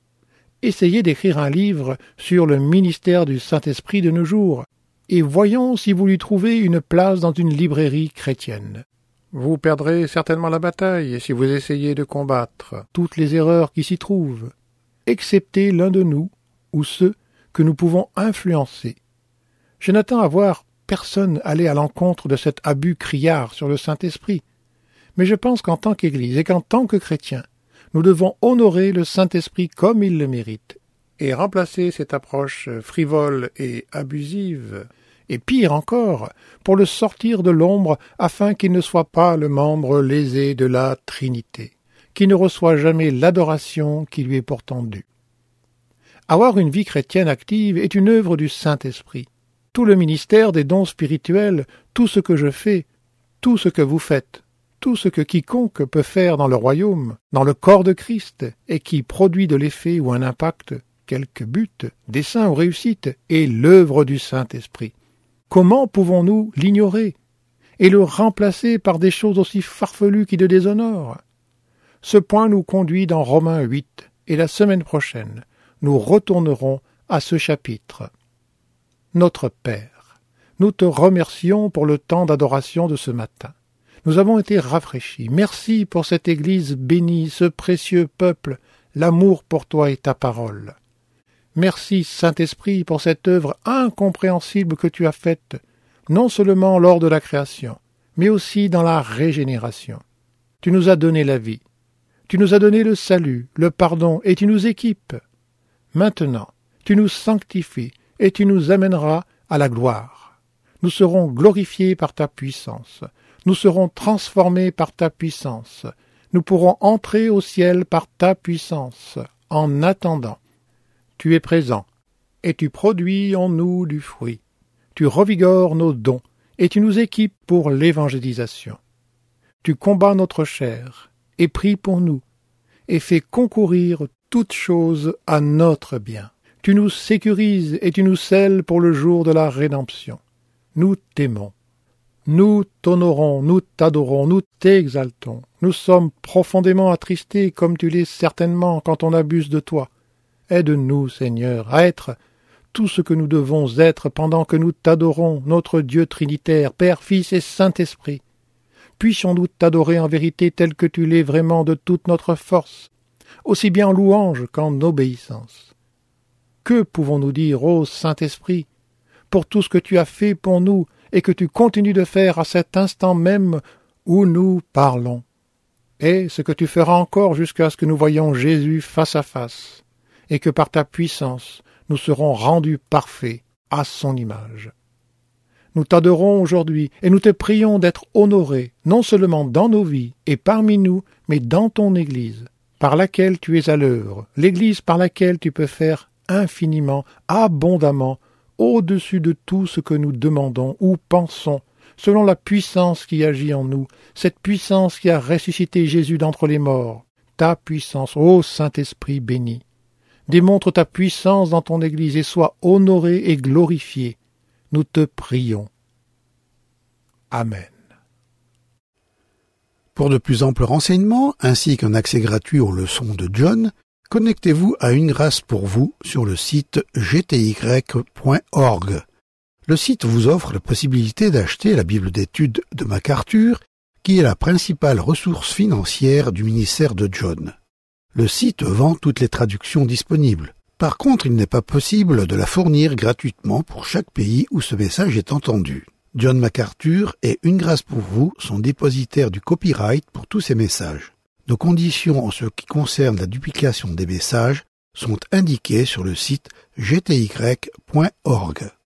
Essayez d'écrire un livre sur le ministère du Saint-Esprit de nos jours, et voyons si vous lui trouvez une place dans une librairie chrétienne. Vous perdrez certainement la bataille si vous essayez de combattre toutes les erreurs qui s'y trouvent, excepté l'un de nous ou ceux que nous pouvons influencer. Je n'attends à voir personne aller à l'encontre de cet abus criard sur le Saint-Esprit, mais je pense qu'en tant qu'Église et qu'en tant que chrétiens, nous devons honorer le Saint-Esprit comme il le mérite et remplacer cette approche frivole et abusive, et pire encore, pour le sortir de l'ombre afin qu'il ne soit pas le membre lésé de la Trinité, qui ne reçoit jamais l'adoration qui lui est pourtant due. Avoir une vie chrétienne active est une œuvre du Saint-Esprit. Tout le ministère des dons spirituels, tout ce que je fais, tout ce que vous faites, tout ce que quiconque peut faire dans le royaume, dans le corps de Christ, et qui produit de l'effet ou un impact, quelque but, dessein ou réussite, est l'œuvre du Saint-Esprit. Comment pouvons-nous l'ignorer et le remplacer par des choses aussi farfelues qui le déshonorent? Ce point nous conduit dans Romains huit, et la semaine prochaine, nous retournerons à ce chapitre. Notre Père, nous te remercions pour le temps d'adoration de ce matin. Nous avons été rafraîchis. Merci pour cette Église bénie, ce précieux peuple, l'amour pour toi et ta parole. Merci, Saint-Esprit, pour cette œuvre incompréhensible que tu as faite, non seulement lors de la création, mais aussi dans la régénération. Tu nous as donné la vie, tu nous as donné le salut, le pardon, et tu nous équipes. Maintenant, tu nous sanctifies, et tu nous amèneras à la gloire. Nous serons glorifiés par ta puissance, nous serons transformés par ta puissance, nous pourrons entrer au ciel par ta puissance. En attendant, tu es présent, et tu produis en nous du fruit. Tu revigores nos dons, et tu nous équipes pour l'évangélisation. Tu combats notre chair, et pries pour nous, et fais concourir toutes choses à notre bien. Tu nous sécurises et tu nous scelles pour le jour de la rédemption. Nous t'aimons. Nous t'honorons, nous t'adorons, nous t'exaltons. Nous sommes profondément attristés, comme tu l'es certainement quand on abuse de toi. Aide-nous, Seigneur, à être tout ce que nous devons être pendant que nous t'adorons, notre Dieu trinitaire, Père, Fils et Saint-Esprit. Puissions-nous t'adorer en vérité tel que tu l'es vraiment de toute notre force, aussi bien en louange qu'en obéissance. Que pouvons-nous dire, ô Saint-Esprit, pour tout ce que tu as fait pour nous et que tu continues de faire à cet instant même où nous parlons, et ce que tu feras encore jusqu'à ce que nous voyions Jésus face à face, et que par ta puissance nous serons rendus parfaits à son image. Nous t'adorons aujourd'hui et nous te prions d'être honoré, non seulement dans nos vies et parmi nous, mais dans ton Église, par laquelle tu es à l'œuvre, l'Église par laquelle tu peux faire infiniment, abondamment, au-dessus de tout ce que nous demandons ou pensons, selon la puissance qui agit en nous, cette puissance qui a ressuscité Jésus d'entre les morts. Ta puissance, ô Saint-Esprit béni, démontre ta puissance dans ton Église et sois honoré et glorifié. Nous te prions. Amen. Pour de plus amples renseignements, ainsi qu'un accès gratuit aux leçons de John, connectez-vous à Une Grâce pour vous sur le site g t y point org. Le site vous offre la possibilité d'acheter la Bible d'études de MacArthur, qui est la principale ressource financière du ministère de John. Le site vend toutes les traductions disponibles. Par contre, il n'est pas possible de la fournir gratuitement pour chaque pays où ce message est entendu. John MacArthur et Une Grâce pour vous sont dépositaires du copyright pour tous ces messages. Nos conditions en ce qui concerne la duplication des messages sont indiquées sur le site g t y point org.